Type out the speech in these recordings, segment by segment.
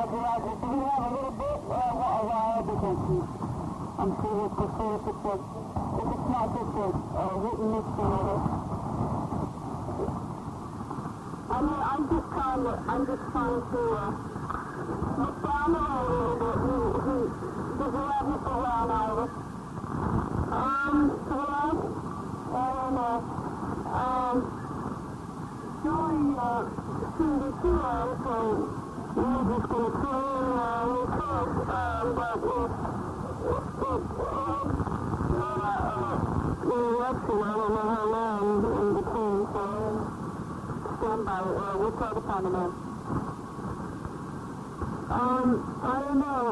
Roger. Do we have a little bit a while because I'm sure he'll prefer if it's not just a written mixing of it. I mean, I'm just trying to look down the road a little bit. Does he have Mr. Brown over? Well, Julie, seemed to see us, so we're just going to play real quick, but election, I don't know how long in between, so stand by, we'll try to find a man. I don't know,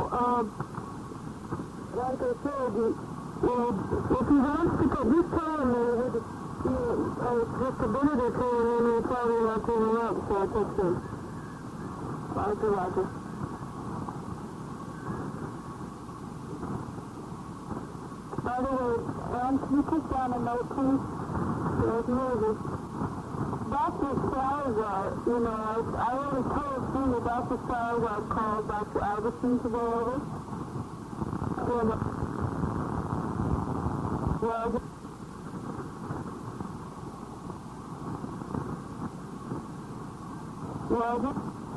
like I said, if he wants to go, just tell him just a minute or two, and then we'll probably have to interrupt, so I text him. Roger. By the way, can you put down a note, please? There's nervous. Dr. Salazar, I already told you that Dr. Salazar called Dr. Albertson to go over. Roger.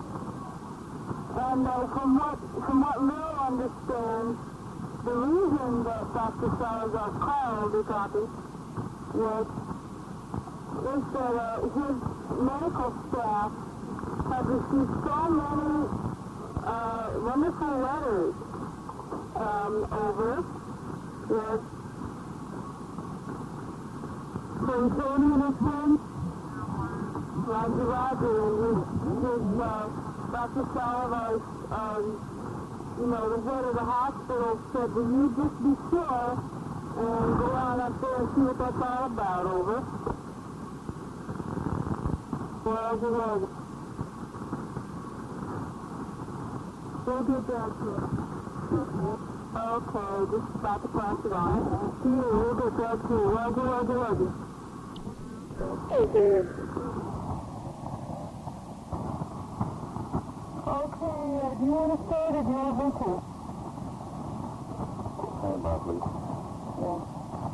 And from what Lil understands, the reason that Dr. Salazar called the copy was that his medical staff had received so many wonderful letters over from Tony and his friends, Roger, and his Dr. Salazar's, the head of the hospital said, will you just be sure and go on up there and see what that's all about, over. Roger. We'll get back to it. Okay, just about to pass it on. See you, we'll get back to you. Roger. Hey there. Okay, do you want to start or do you want to go? Stand by, please. Yeah.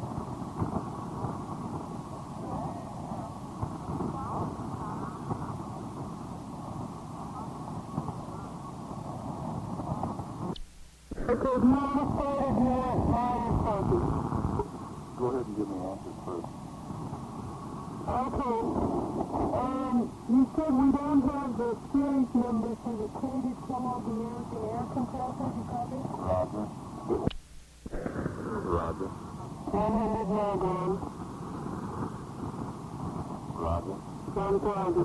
Okay, do you want to start or do you want to go ahead and give me answers first. Okay. You said we don't have the series number for the coded some of the American air compressors, you copy? Roger. 100 milligrams. Roger. 1,000.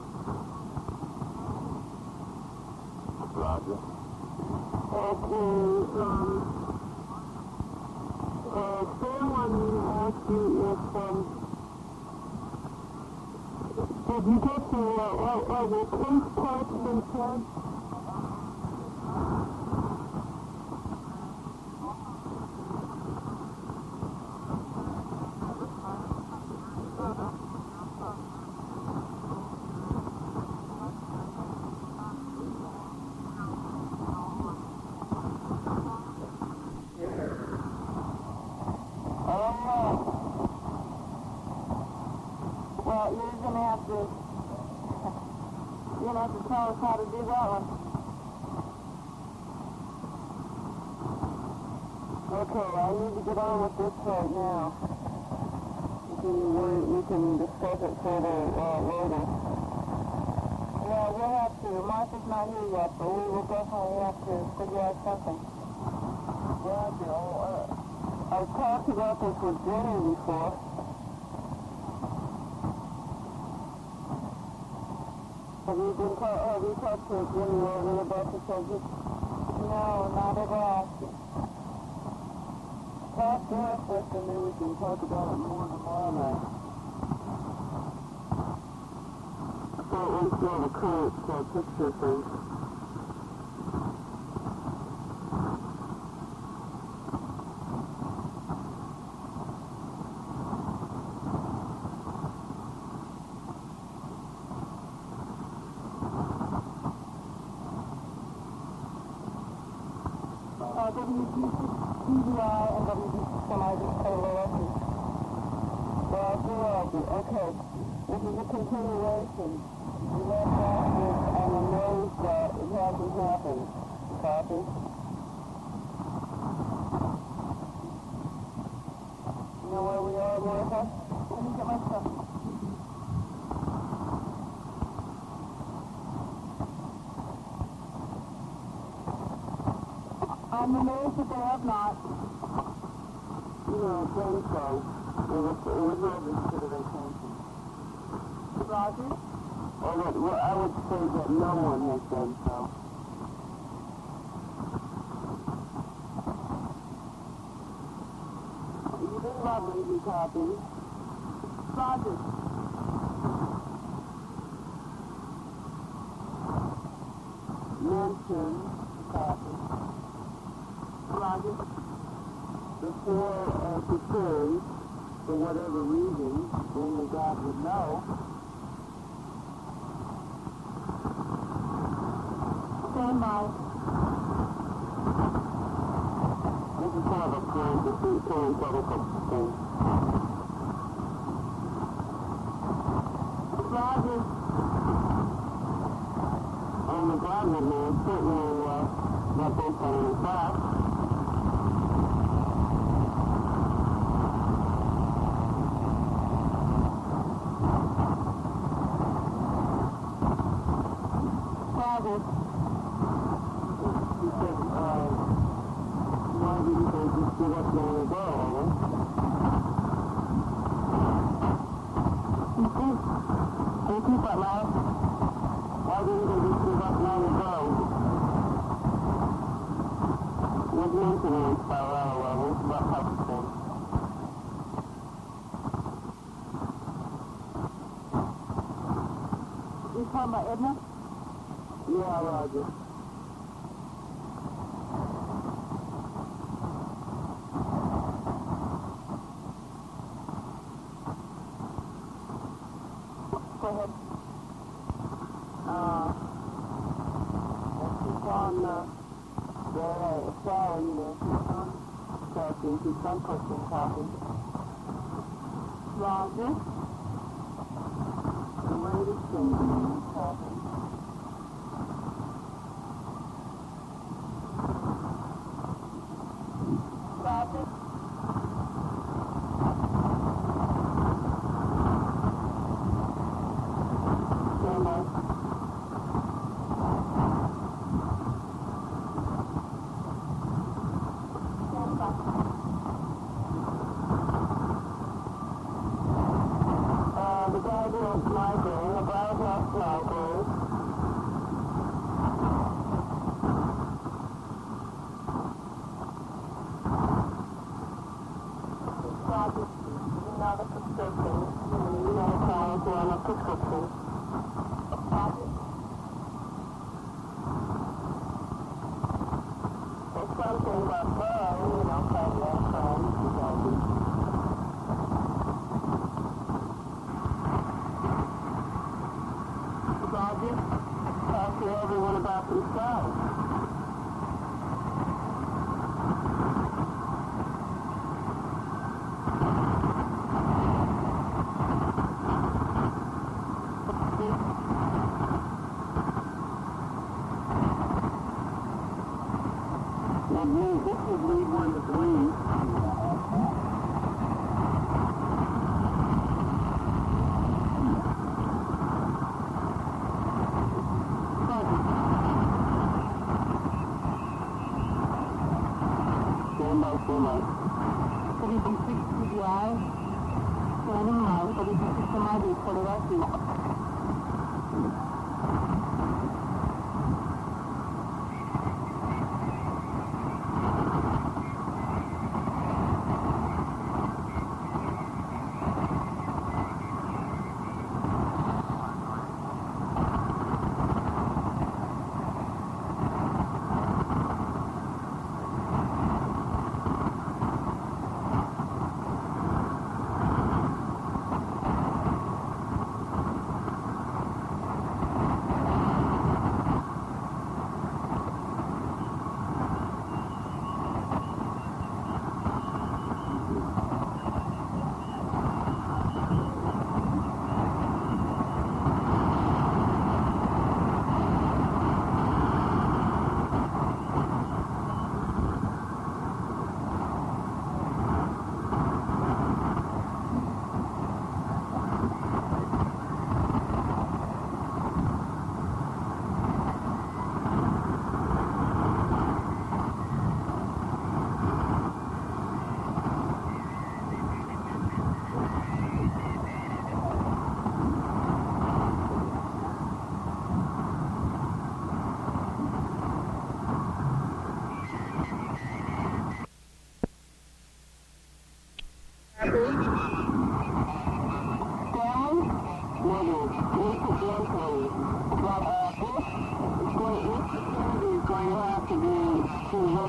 Roger. Okay, someone asked you if, did you get the case parts themselves? Well, you're going to have to tell us how to do that one. Okay, I need to get on with this right now. We can discuss it further later. Yeah, we'll have to. Martha's not here yet, but we will definitely have to figure out something. Yeah, I've talked about this with Jenny before. Have you talked to Jimmy Morgan about the subject? No, not at all. Talk to us first and then we can talk about it more tomorrow night. I thought we saw the current picture thing. WBCBI and WBCBI. Okay. This is a continuation. We left off with, I'm amazed that it hasn't happened. Copy? You know where we are, Martha? Let me get my stuff. I'm amazed that they have not. You know, think so. It was really consideration. Roger? Well, I would say that no one has done so. You didn't love me, you copy. Roger. Mention, copy. Roger. Before concerned, for whatever reason, only God would know. Stand by. This is kind of a parenthetical thing. Roger. Only God would know. Certainly, not based on any facts. Why didn't they just give up long ago, Repeat that loud. Why didn't they just give up long ago? With maintenance by levels, what helps them? You talking about Edna? Yeah, Roger. Go ahead. She's on the sorry, talking to some person talking. Roger. The latest thing talking. Roger. The guy was Michael, the guy was Michael. Not a prescription. You know, calls on a prescription. There's something about her, you know, Roger, talk to everyone about themselves. This would lead one to believe. WBCBI, standing by, WBCBI for the rescue.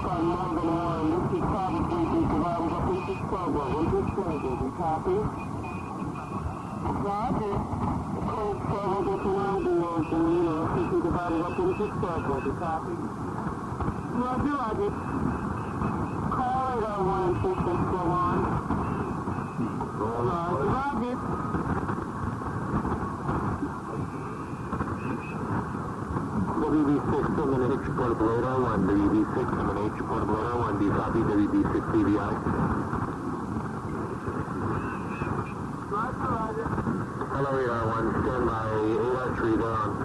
on Melbourne Island. This is probably the divided up into trouble. Into trouble. You copy? Roger. Code 7 gets around the ocean, you know, this is divided up into trouble. You copy? Roger, Roger. Call it on one system, go on. Roger, Roger. WB6, I'm an H, portable 801. WB6, I'm an H, portable 801. Do you copy WB6 DVI? Roger, Roger. Hello, 801. Stand by 803, they're on.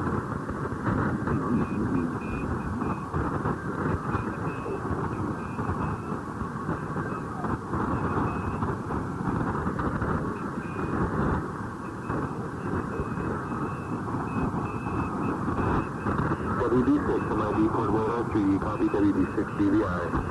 WB6, MID, portable 803. Do you copy WB6 DVI?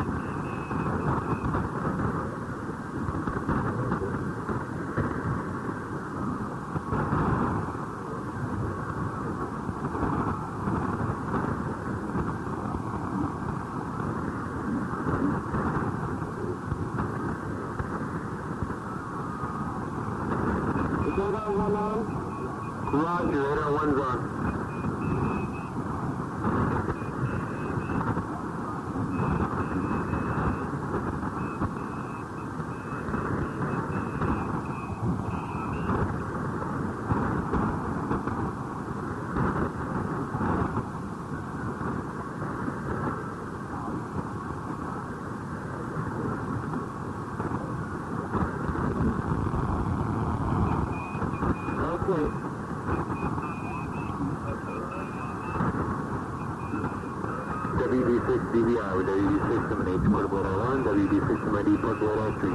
Roger, 801's on. WB6 DVI with WB6 MNH portable 801, WB6 MID portable 803.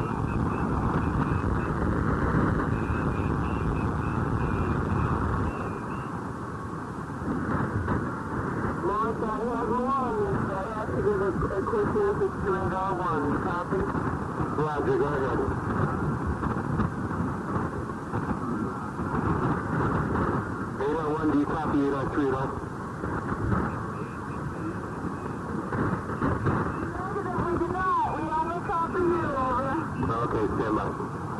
Mark, I have one. I have to give a quick message to 801. Copy? Roger, go ahead. 801, do you copy 803 at all? Okay, stand by.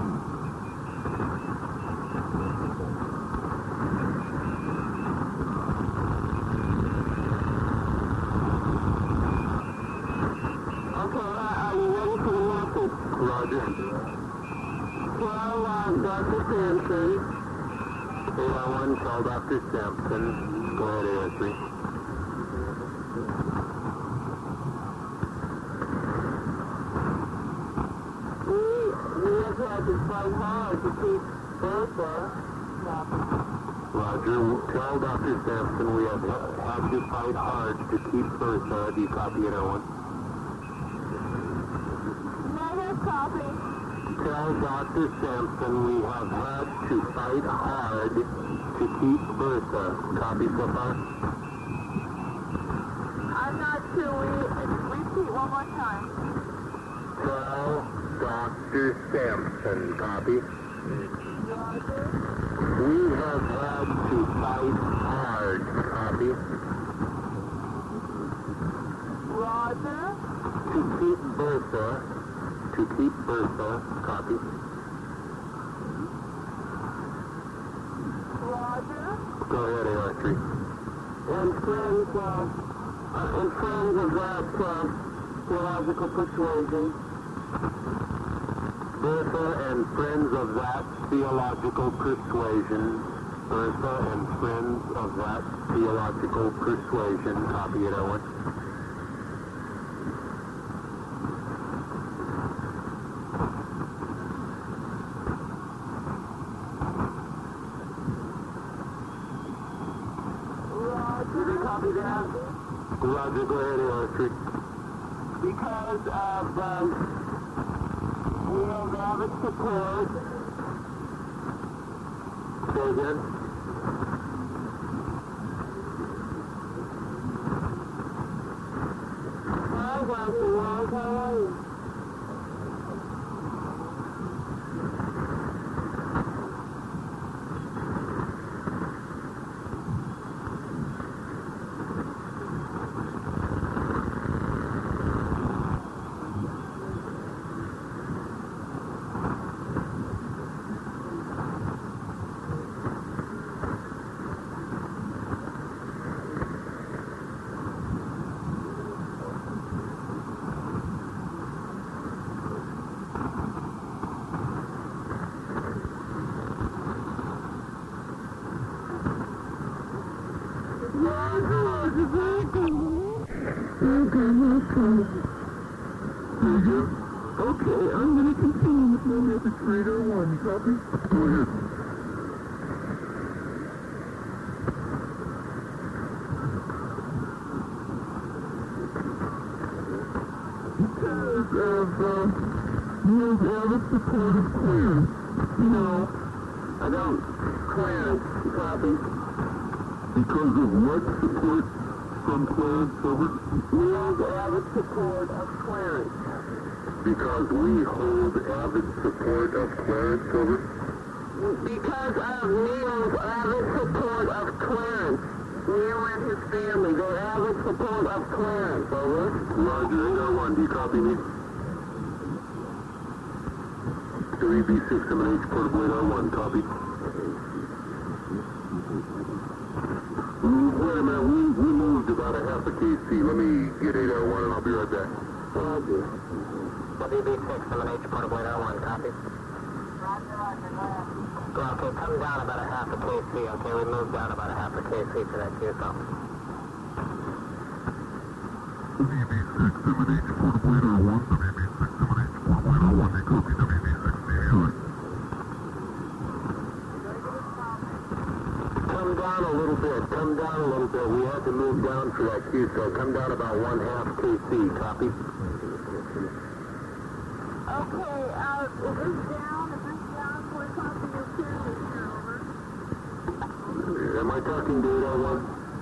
Okay, are you ready for the message? Roger. Well, Dr. Sampson. 801, call Dr. Sampson. Go ahead, 803. We have had to fight hard to keep Bertha. Roger, tell Dr. Sampson we have had to fight hard to keep Bertha. Do you copy 801? Negative copy. Tell Dr. Sampson we have had to fight hard to keep Bertha. Copy so far? I'm not sure. Repeat one more time. Tell Dr. Sampson. Copy? Roger. We have had to fight hard. Copy? Roger. To keep Bertha. To keep Bertha. Copy? Roger. Go ahead, AR3. And friends of that theological persuasion. Bertha and friends of that theological persuasion. Bertha and friends of that theological persuasion. Copy it, Owen. Roger. Copy that. Roger, go ahead, AR3. Because of Neil David's support. Say again. Hi, Dr. Wells. How are you? Okay, I'm going to continue with my message for 801. Copy? Go ahead. Because of Neil's avid support of Clarence. No, I don't. Clarence, copy. Because of what support from Clarence, over? Neil's avid support of Clarence. Because we hold avid support of Clarence, over? Because of Neil's avid support of Clarence. Neil and his family, their avid support of Clarence, over? Roger, 801, do you copy me? WB6MH, portable 801, copy. Wait a minute, we moved about a half a KC. Let me get 801 and I'll be right back. Roger. WB6MH, portable 801, copy. Okay, come down about a half a KC, okay? We moved down about a half a KC to that QSO. WB6MH, portable 801, WB6MH, portable 801, they copy WB6MH. Come down a little bit, come down a little bit. We had to move down for that QSO. Come down about 1/2 KC, copy? Okay, is this down? Is this down? We're talking to your here, over. Am I talking to 801?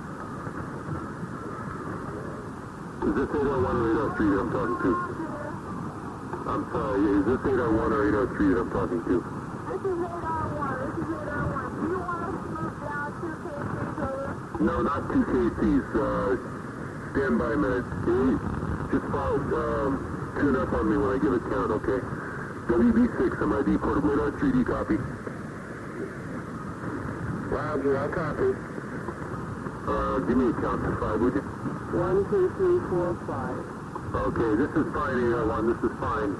Is this 801 or 803 that I'm talking to? I'm sorry, is this 801 or 803 that I'm talking to? This is 801. This is 801. Do you want us to move down 2 KCs, over? No, not 2 KCs. Stand by a minute. Can you just tune up on me when I give a count, okay? WB6, MID, portable 803, copy? Roger, I'll copy. Give me a count to 5, would you? 1, 2, 3, 4, 5. Okay, this is fine, 801, this is fine.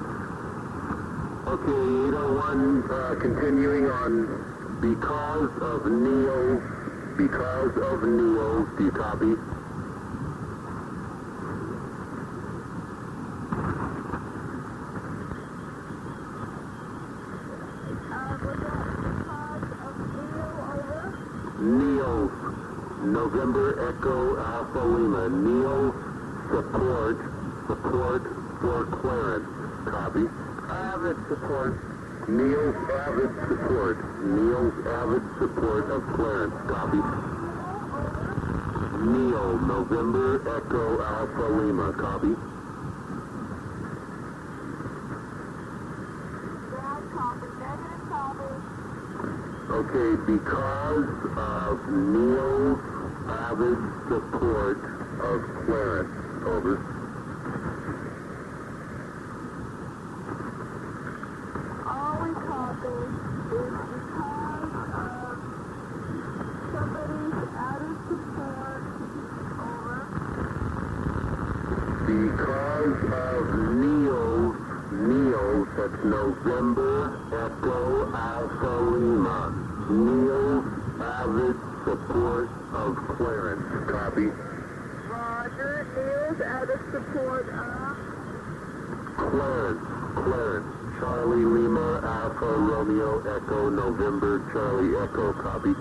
Okay, 801, continuing on, because of Neil, do you copy? Neil's, November Echo Alpha Lima, Neil's support for Clarence, copy? Avid support. Neil's avid support of Clarence, copy? Neil, November Echo Alpha Lima, copy? Okay, because of Neil's avid support of Clarence, over. All we copy is because of somebody's added support, over. Because of Neil's, that's November Echo Alpha Lima, Neil's avid support of Clarence, copy? Roger, Neil's added support of Clarence, Charlie Lima Alpha Romeo Echo November Charlie Echo, copy?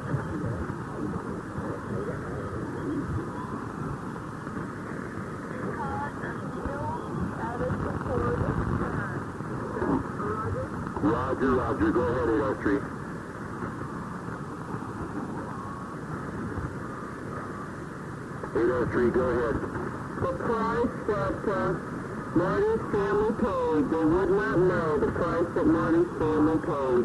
Roger, go ahead, 803. Go ahead. the price that Marty's family paid. They would not know the price that Marty's family paid.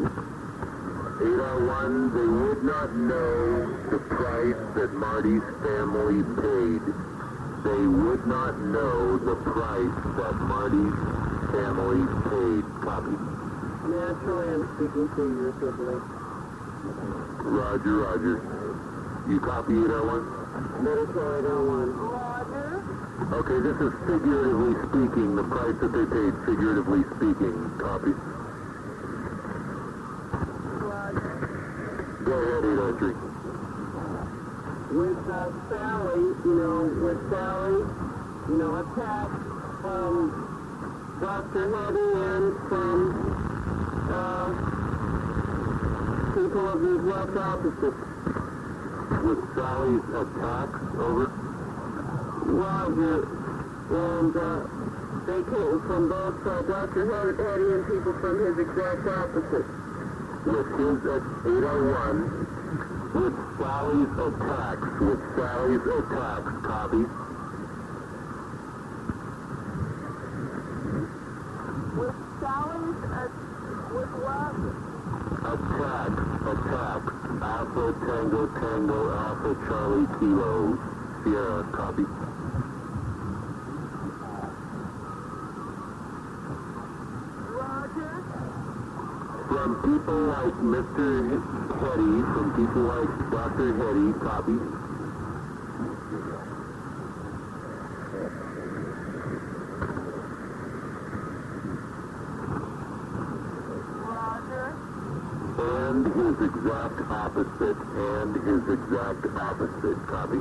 801, they would not know the price that Marty's family paid. They would not know the price that Marty's family paid. Copy? Naturally, I'm speaking figuratively. Roger. You copy 801? Medicare 801. Roger. Okay, this is figuratively speaking, the price that they paid, figuratively speaking. Copy? Roger. Go ahead, 803. With Sally, with Sally attacks from Dr. Hetty and from people of these left opposites. With Sally's attacks, over. Roger. And they came from both Dr. Hetty and people from his exact opposite. With his at 801. With Sally's attacks. With Sally's attacks, copy. With Sally's, with what? Attack. Alpha Tango Tango Alpha Charlie Kilo Sierra, copy. Roger. From people like Mr. Hetty, from people like Dr. Hetty, copy. Roger. And his exact opposite, copy.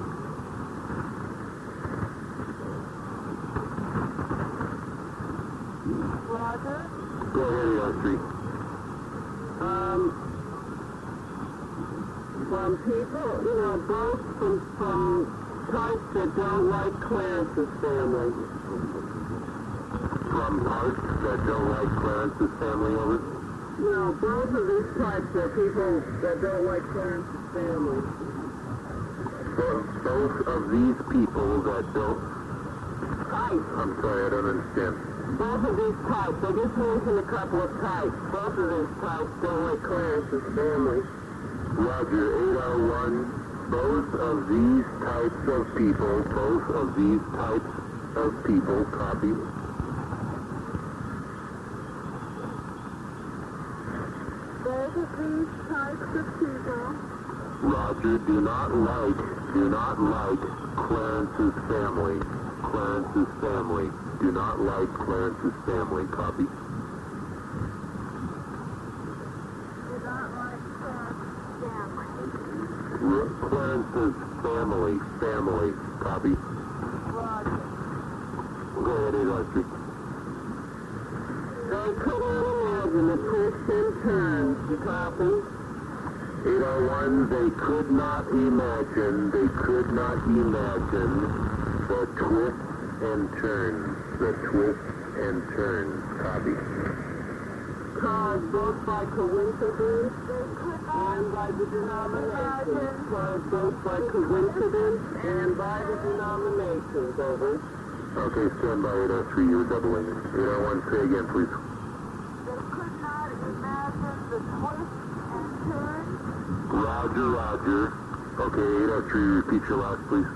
Roger. Go ahead, Austri. From people, both from types that don't like Clarence's family. From parts that don't like Clarence's family, over. No, both of these types are people that don't like Clarence's family. Both of these people that don't... Types. I'm sorry, I don't understand. Both of these types. I just mentioned a couple of types. Both of these types don't like Clarence's family. Roger, 801. Both of these types of people, copy. Both of these types of people. Roger, do not like Clarence's family. Do not like Clarence's family, copy. Do not like Clarence's family. Clarence's family, copy. Roger. Go ahead, Austri. They couldn't imagine the twists and turns, you copy? 801, they could not imagine the twists and turns, copy. Caused both by coincidence and by the denominations. Caused both by coincidence and by the denominations, over. Okay, stand by 803, you were doubling. 801, say again, please. They could not imagine the twists and turns. Roger. Okay, 803, repeat your last, please.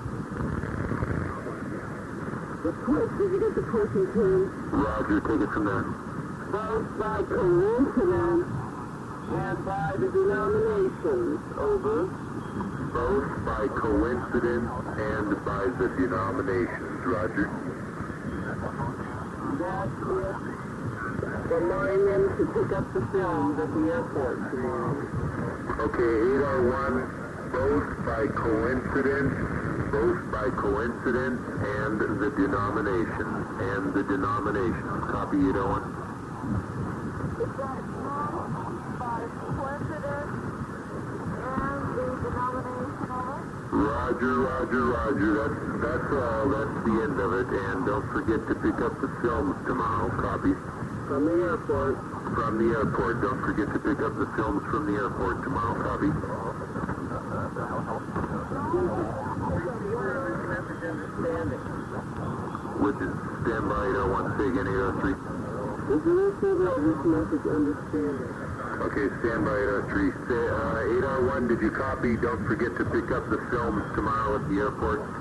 The twist, did you get the twist and turns? Roger, take it from there. Both by coincidence and by the denominations, over. Both by coincidence and by the denominations, Roger. That's it. Remind them to pick up the films at the airport tomorrow. Okay, 801, both by coincidence and the denominations, Copy, 801. Is that both by coincidence and the denomination of it? Roger. That's all. That's the end of it. And don't forget to pick up the films tomorrow. Copy. From the airport. From the airport. Don't forget to pick up the films from the airport tomorrow. Copy. Which is standby 801. Say again, 803. Is there this message understanding? Okay, standby 803. Say, 801, did you copy? Don't forget to pick up the films tomorrow at the airport. Roger.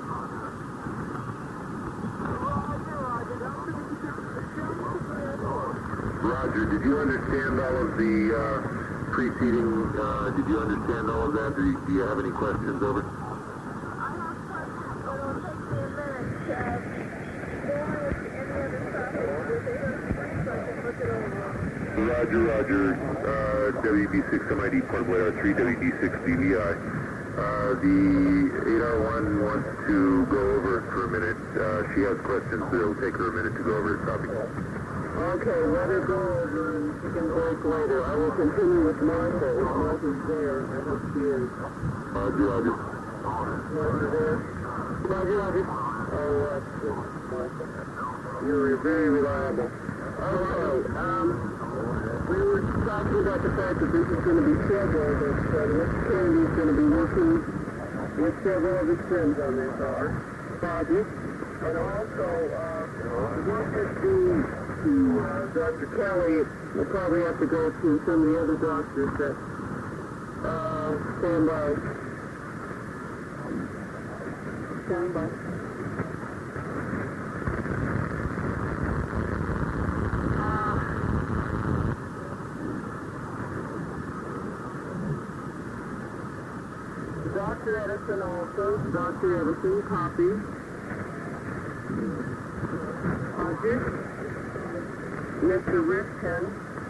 Don't forget to pick up the films at the airport. Roger, did you understand all of the preceding, did you understand all of that? Do you have any questions, over? I have questions, but it'll take me a minute to go on with any other topics. If they have free, so I can look it over. Roger. WB6 MID, portable AR3, WD6 DVI. The 8R1 wants to go over it for a minute. She has questions, so it'll take her a minute to go over it. Copy. Okay, let her go over and she can break later. I will continue with Martha. If Martha's there, I hope she is. Roger, Roger. Martha there? Roger, Roger. Oh, that's good. Martha. You're very reliable. Okay, we were talking about the fact that this is going to be several, that Mr. Kennedy is going to be working with several of his friends on this project. And also, what would be to Dr. Kelly, we'll probably have to go to some of the other doctors that stand by. Stand by. Dr. Edison also. Dr. Edison, copy. Roger. Mr. Rifkin.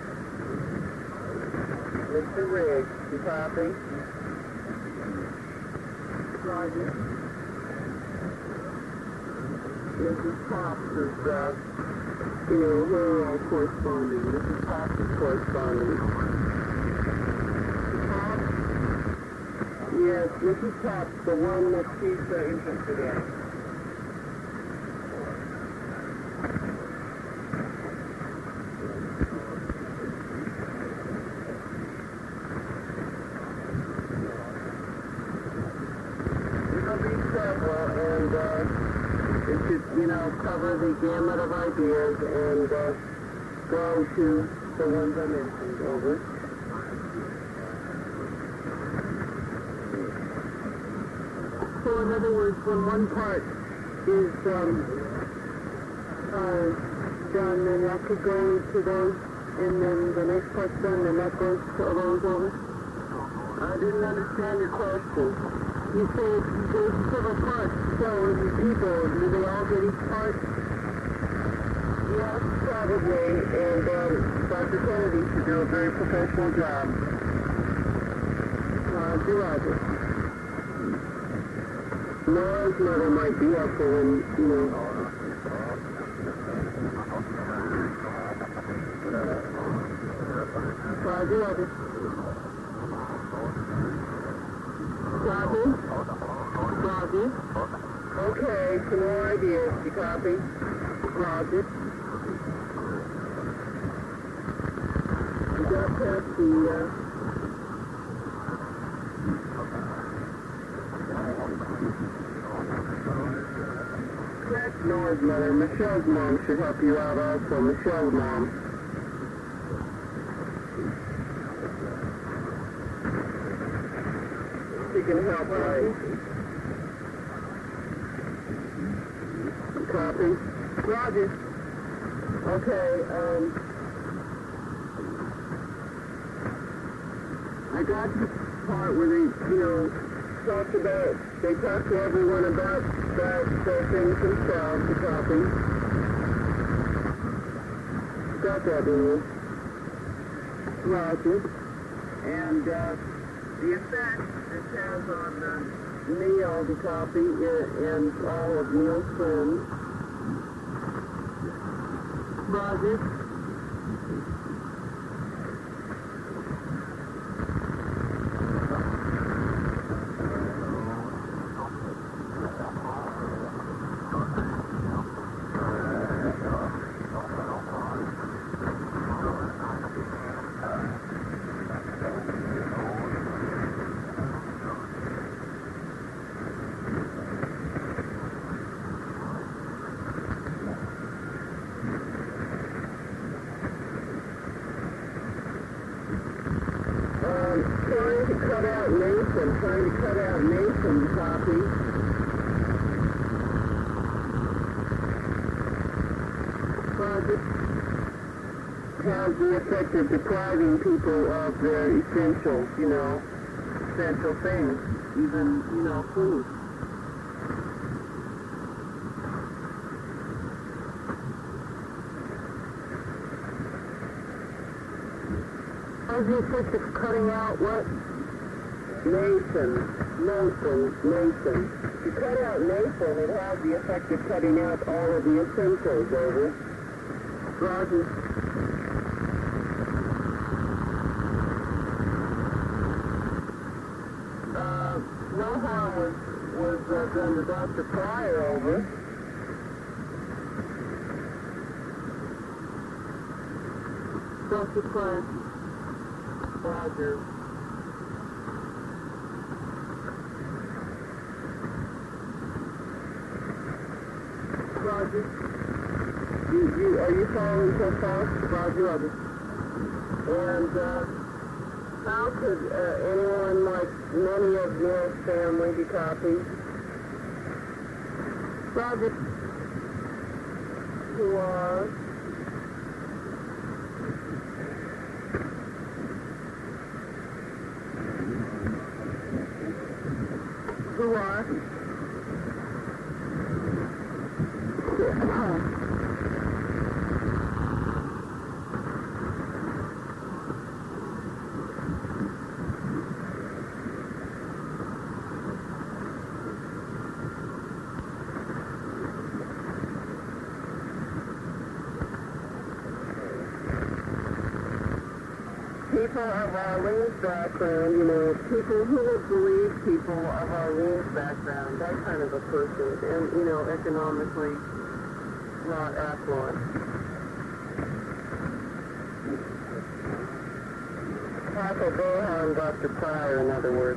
Mr. Riggs, you copy. Roger. Mrs. Pops is, we're all corresponding. Mrs. Pops is corresponding. Yes, Mrs. Pops, the one that she's interested in. It'll be several, and it should, cover the gamut of ideas and go to the ones I mentioned. Over. So in other words, when one part is done, then that could go to those, and then the next part's done, and that goes to those over? I didn't understand your question. You said there's several parts, so the people, do they all get each part? Yes, probably, and Dr. Kennedy should do a very professional job. Roger. Nora's mother might be up for when, Roger. Okay, some more ideas. You copy? Roger. We got past the, Nora's mother. Michelle's mom should help you out also. Michelle's mom. She can help, right? Copy. Roger. Okay, I got the part where they, they talked to everyone about things themselves, the copy. Got that, didn't you? Roger. And, the effect this has on Neil, the copy, and all of Neil's friends. Roger. Trying to cut out Nathan's copy. Project has the effect of depriving people of their essentials, essential things, even, food. Has the effect of cutting out what? Nathan. If you cut out Nathan, it has the effect of cutting out all of the essentials, over. Roger. No harm was done to Dr. Pryor, over. Dr. Pryor. Roger. Roger. Are you following so far? Roger. And, how could anyone like many of your family be copied? Roger. Who are? People of Arlene's background, people who would believe people of Arlene's background, that kind of a person, and, economically not affluent. Tackle Bohan, Dr. Pryor, in other words.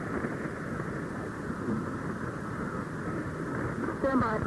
Stand by.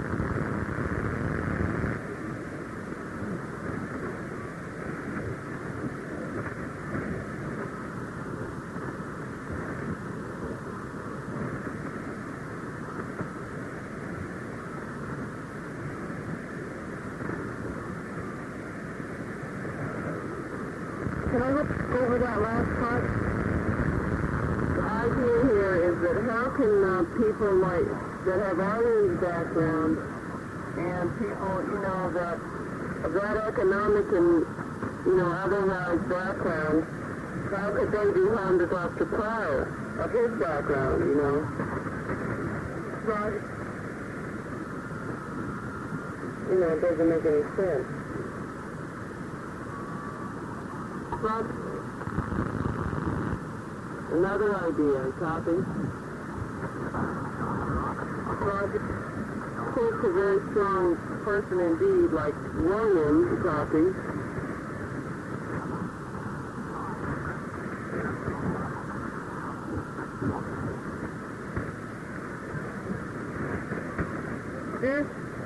Can I look over that last part? The idea here is that how can people that have Arlene's background and people, that of that economic and, otherwise background, how could they be harmed to Dr. Pryor of his background, Right. It doesn't make any sense. But another idea, copy. Roger. Takes a very strong person indeed, like William, copy. This.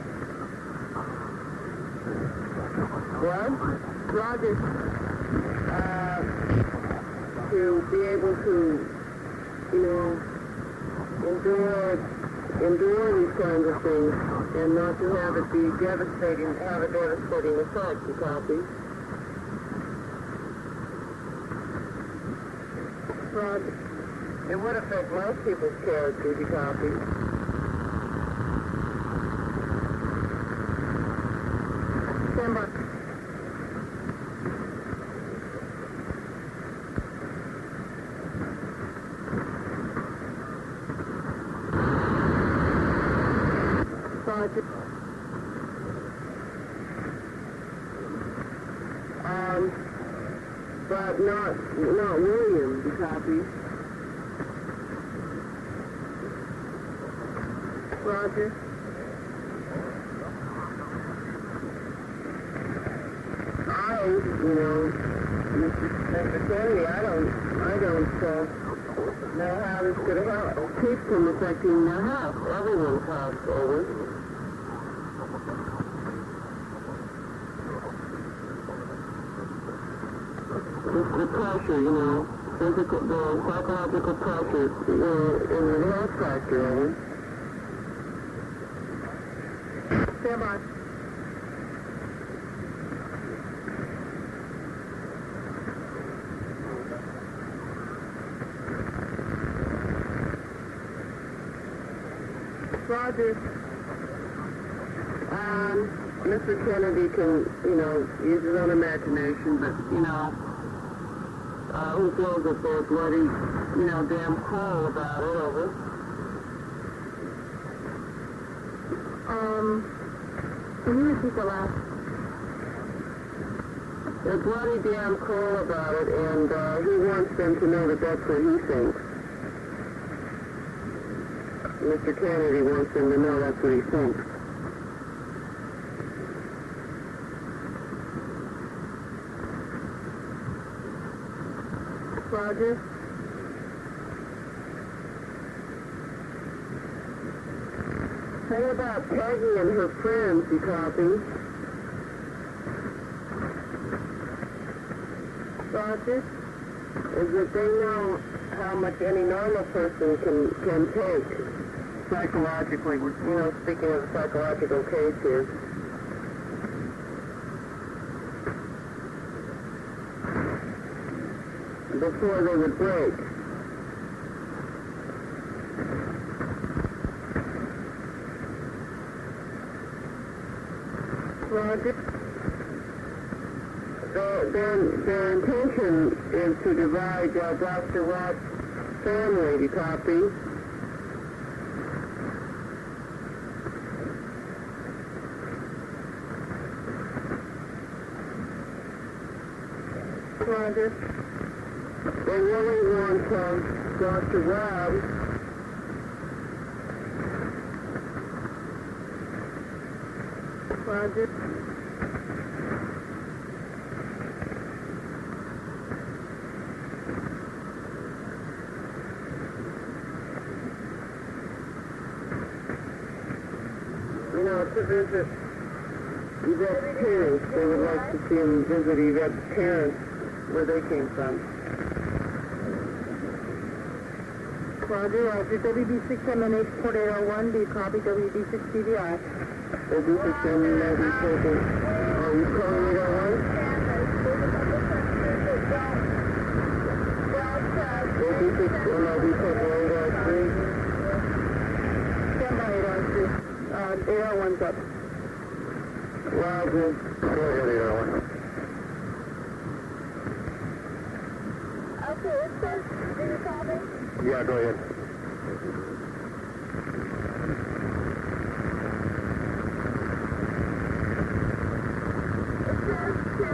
What? Roger. To be able to, endure these kinds of things and not to have it be devastating, have a devastating effect, you copy. But it would affect most people's character, you copy. Stand by. But not William, you copy. Roger. Mr. Kennedy, I don't know how this could help. Keep from affecting their health. Everyone's health, over. The pressure, physical, the psychological pressure, in the health factor, over. Stand by. Roger. Mr. Kennedy can, use his own imagination, but, Who feels that they're bloody, damn cruel about it, over. Can you repeat the last? They're bloody damn cruel about it, and he wants them to know that that's what he thinks. Mr. Kennedy wants them to know that's what he thinks. Roger. Say about Peggy and her friends, you copy? Roger. Is that they know how much any normal person can take psychologically. We're, speaking of a psychological case here. Before they would break. Roger. Their intention is to divide Dr. Roth's family, do you copy? Roger. They really want Dr. Rob Roger. To visit Yvette's parents. They would like to see him visit Yvette's parents, where they came from. Roger, Roger. WB6MNH Port 801, do you copy WB6DVI? WB6MNH Port 801. Are you calling 801? WB6MNH Port 803. Stand by 803. 801's up. Roger. Go ahead, 801. Okay, it says, do you copy? Yeah, go ahead. It says to,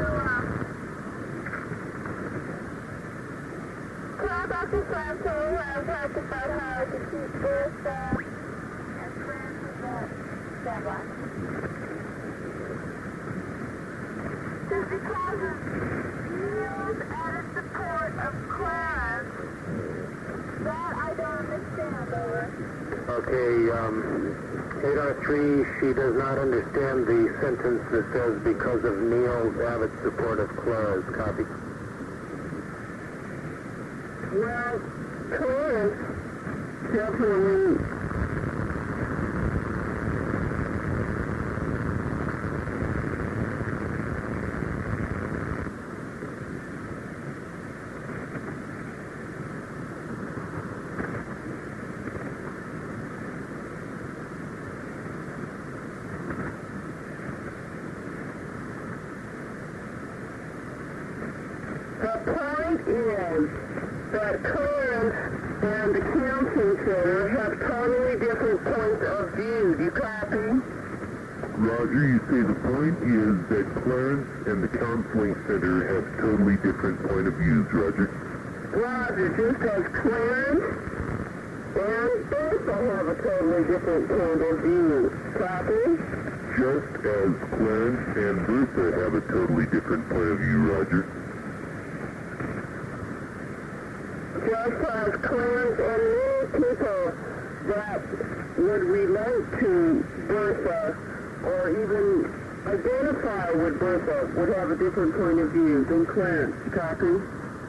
tell Dr. Santo has talked about how to keep this, and friends with that. Stand by. Says because of Neil's added support of Clarence, that I don't understand, over. Okay, 803, she does not understand the sentence that says because of Neil Abbott's support of Clara's. Copy. Well, Clarence definitely... The point is that Clarence and the Counseling Center have totally different points of view. Do you copy? Roger, you say the point is that Clarence and the Counseling Center have totally different point of views, Roger. Roger, just as Clarence and Bertha have a totally different point of view. Copy? Just as Clarence and Bertha have a totally different point of view, Roger. Just as Clarence and many people that would relate to Bertha or even identify with Bertha would have a different point of view than Clarence. Copy?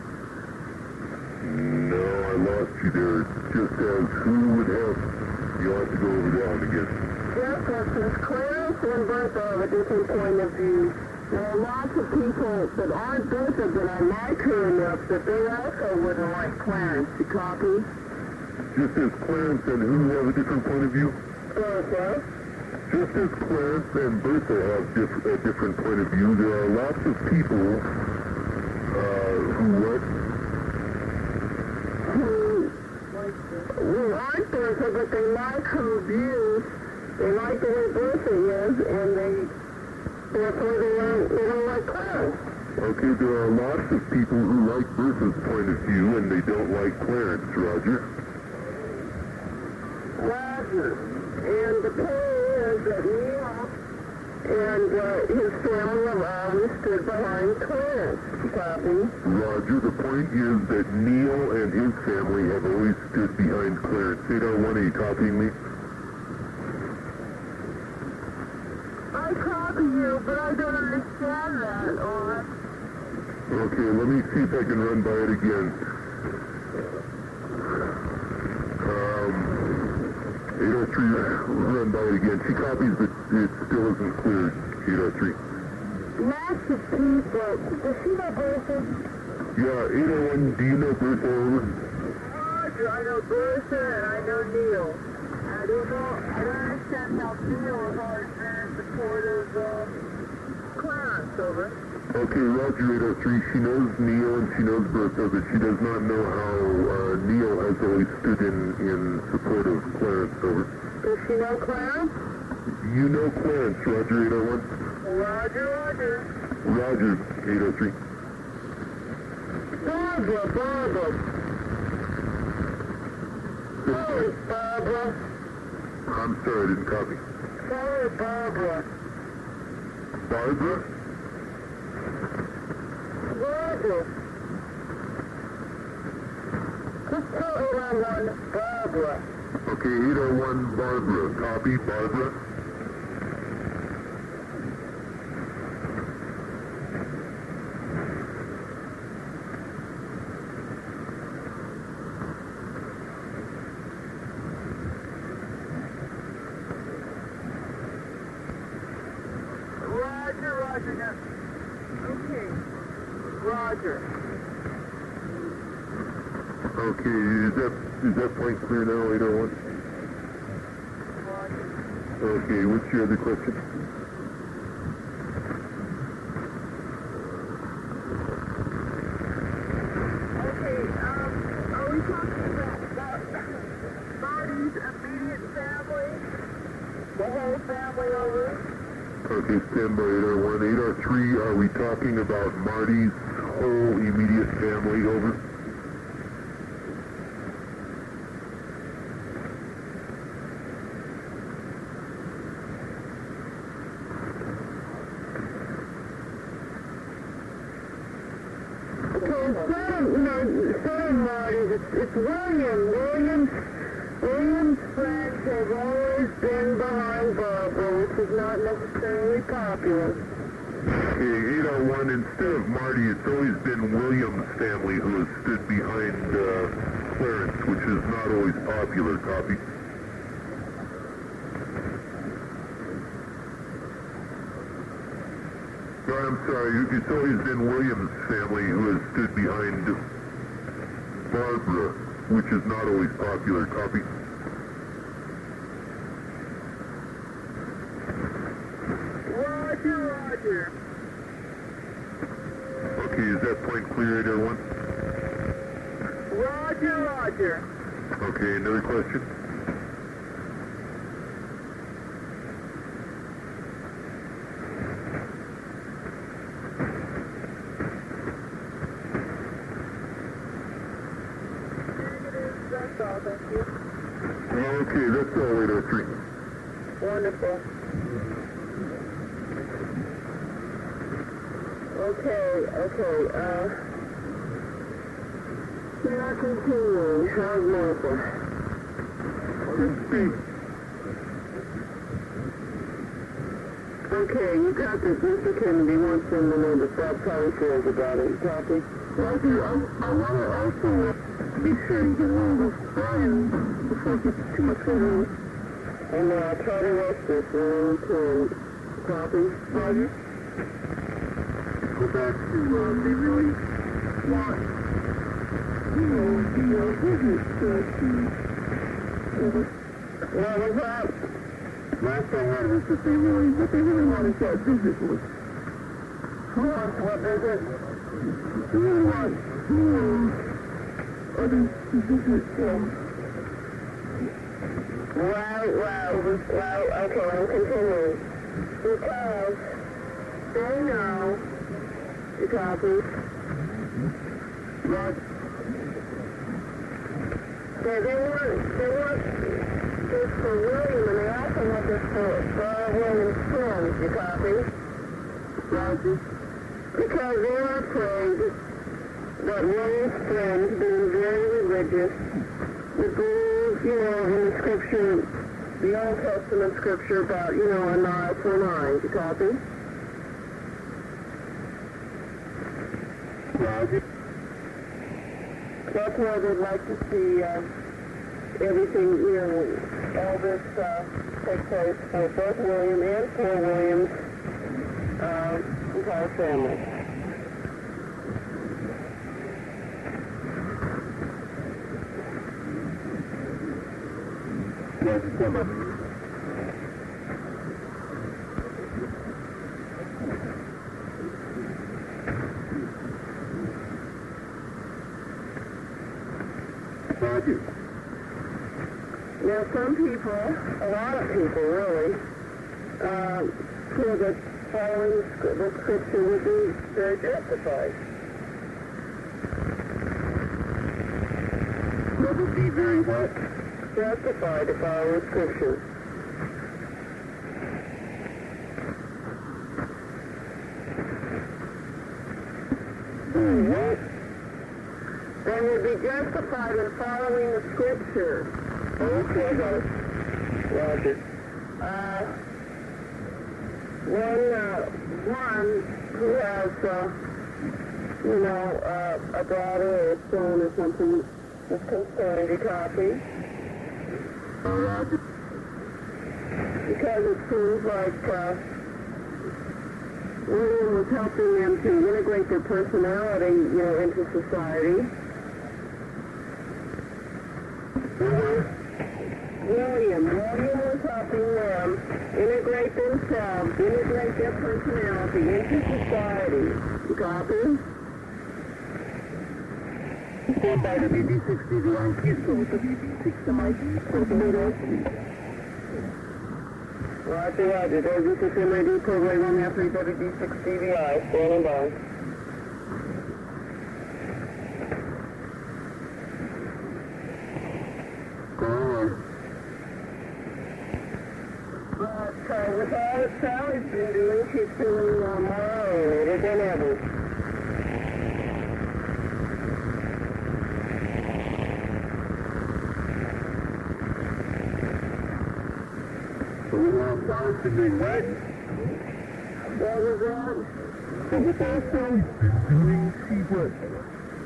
No, I lost you there. Just as who would have... You'll have to go over that one again. Just as since Clarence and Bertha have a different point of view, there are lots of people that aren't Bertha that I like her enough that they also wouldn't like Clarence. You copy? Just as Clarence and who have a different point of view? Bertha. Just as Clarence and Bertha have a different point of view, there are lots of people who what? who like Bertha, but they like her views. They like the way Bertha is, and therefore they don't like Clarence. Okay, there are lots of people who like Bertha's point of view, and they don't like Clarence, Roger. Roger. And the point is that Neil and his family have always stood behind Clarence. Copy. Roger, the point is that Neil and his family have always stood behind Clarence. 801, are you copying me? I copy you, but I don't understand that, or... Okay, let me see if I can run by it again. 803, run by it again. She copies, but it still isn't clear. 803. Lots of people. Does she know Bertha? Yeah, 801, do you know Bertha? Over? Roger, I know Bertha and I know Neil. I don't understand how Neil has always been in support of Clarence, over. Okay, Roger, 803, she knows Neil and she knows Bertha, but she does not know how Neil has always stood in support of Clarence, over. Does she know Clarence? You know Clarence, Roger, 801? Roger. Roger, 803. Barbara. Sorry, Barbara. I'm sorry, I didn't copy. Sorry, Barbara. Barbara? Roger. Just tell 801 Barbara. Okay, 801 Barbara. Copy, Barbara. Roger, now. Okay. Roger. Okay, is that point clear now, 801? Okay, what's your other question? Okay, are we talking about Marty's immediate family? The whole family over? Okay, stand by 801. 803, are we talking about Marty's whole immediate family, over? Saying Marty's, it's William. William's friends have always been behind Barbara, which is not necessarily popular. Okay, 801, instead of Marty, it's always been William's family who has stood behind Clarence, which is not always popular, copy. No, I'm sorry, it's always been William's family who has stood behind Barbara, which is not always popular, copy. Roger. Okay, is that point clear, 801? Roger. Okay, another question? That's all, thank you. Okay, that's all, 803. Wonderful. Okay, now continuing. How's Martha? Okay, you got this. Mr. Kennedy wants them to know that that's how he feels about it. Copy? Roger, I want to also be sure you get all this Brian before it gets too much further. And I'll try to rush this one to copy. Roger? Go back to, they really want, the business to well, what's that? Last I heard was that what they really want is that business was. Who wants what business? Who wants? Well, okay, I'm continuing. Because they know, you copy? Right. They want this for William, and they also want this for William's friends, you copy? Roger. Because they're afraid that William's friends, being very religious, would believe, in the scripture, the Old Testament scripture about, an eye for an eye, you copy? Roger. That's why they'd like to see everything, all this take place for both William and for William's entire family. Roger, come on. Roger. Now, some people, a lot of people really, feel that following the scripture would be very justified. That would be very what? Justified to follow the scripture. What? They would be justified in following the scripture. Okay, Roger. One who has, a daughter or a son or something is concerned, you copy? Roger. Because it seems like William was helping them to integrate their personality, into society. William was helping them integrate themselves, integrate their personality into society. You copy? Stand by the BB-6 line. Please go with the BB-6 to my Roger. There's the MID program on the 3 WD6 DVI. Standing by. With all that Sally's been doing, she's feeling more alienated than ever. So we want Sally's been doing what? What was that? So with all Sally's been doing, she what?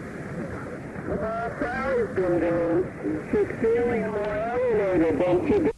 With all Sally's been doing, she's feeling more alienated than she did.